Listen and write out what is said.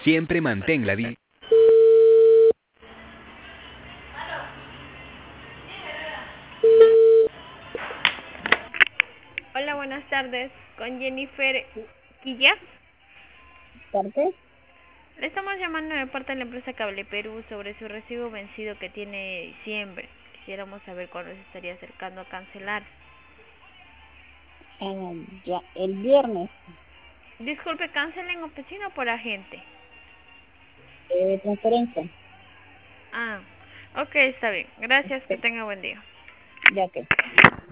Siempre mantén la di. Hola, buenas tardes. Con Jennifer Quilla. ¿Parte? Le estamos llamando de parte de la empresa Cable Perú sobre su recibo vencido que tiene diciembre. Quisiéramos saber cuándo se estaría acercando a cancelar. Ya, el viernes, Disculpe, ¿cancela en oficina o por agente? transferencia, Ah, ok, está bien. Gracias, que tenga buen día. ya que.